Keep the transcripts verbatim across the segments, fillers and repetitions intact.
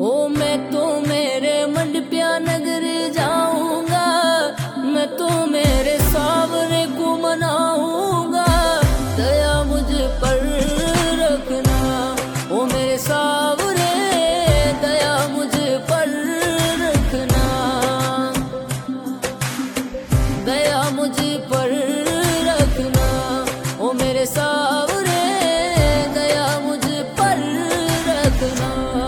ओ मैं तो मेरे मंडपिया नगर जाऊंगा, मैं तो मेरे सावरे को मनाऊंगा, दया मुझ पर रखना। ओ मेरे सावरे दया मुझ पर रखना, दया मुझ पर रखना। ओ मेरे सावरे दया मुझ पर रखना।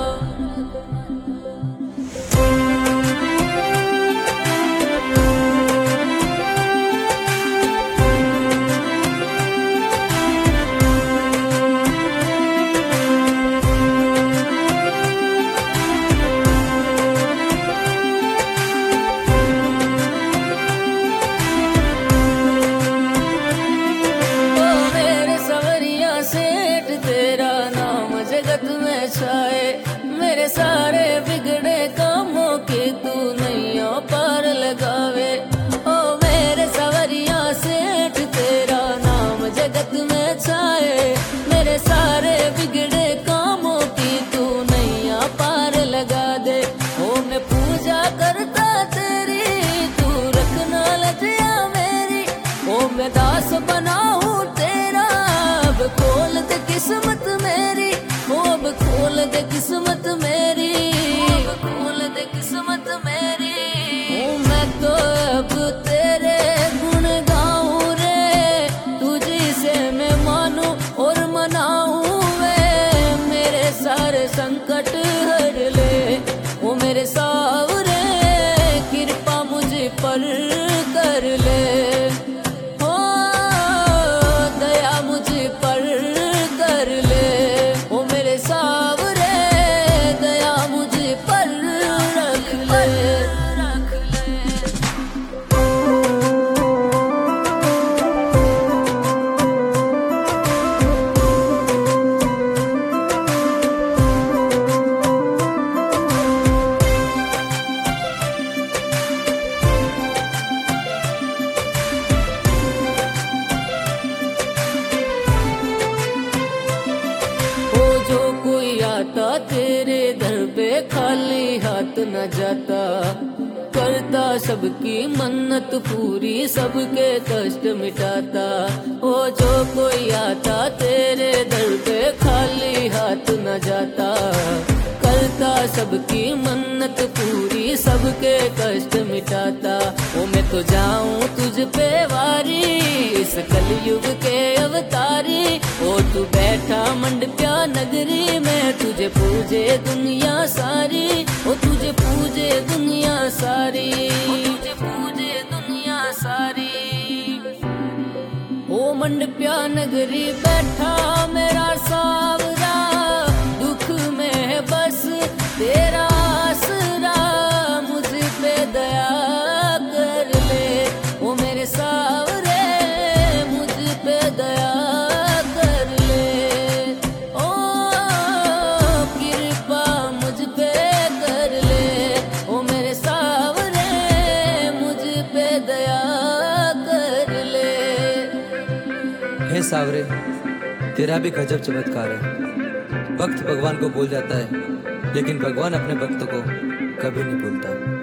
मेरे सारे बिगड़े कामों की तू नैया पार लगावे। ओ मेरे सवरिया सेठ तेरा नाम जगत में छाए, मेरे सारे बिगड़े कामों की तू नैया पार लगा दे। ओ मैं पूजा करता तेरी तू रखना लजिया मेरी, ओ मैं दास बनाऊं तेरा अब खोल दे किस्मत मेरी, अब खोल दे किस्मत मेरी, अब खोल दे किस्मत मेरी। ओ मैं तो अब तेरे गुण गाऊं रे, तुझी से मैं मानूं और मनाऊं वे, मेरे सारे संकट हर ले। ओ मेरे सावरे कृपा मुझ पर कर ले, ओ दया मुझ पर कर ले। ओ मेरे सावरे दया मुझ पर रख ले, रख ले। आता तेरे दर पे खाली हाथ न जाता, करता सबकी मन्नत पूरी सबके कष्ट मिटाता। ओ जो कोई आता तेरे दर पे खाली हाथ न जाता, करता सबकी मन्नत पूरी सबके कष्ट मिटाता। ओ मैं तो जाऊं तुझ पे वारी इस कलयुग के अवतारी, ओ तू बैठा मंडप्या नगरी में तुझे पूजे दुनिया सारी, ओ तुझे पूजे दुनिया सारी, ओ तुझे पूजे दुनिया सारी। ओ मंडप्या नगरी बैठा मेरा सावरा, दुख में बस तेरा आसरा, मुझ पे दया कर ले। ओ मेरे सावरे मुझ पे दया कर ले, ओ कृपा मुझ पे कर ले। ओ मेरे सावरे मुझ पे दया कर ले। हे सावरे तेरा भी गजब चमत्कार है, वक्त भगवान को भूल जाता है लेकिन भगवान अपने भक्त को कभी नहीं भूलता।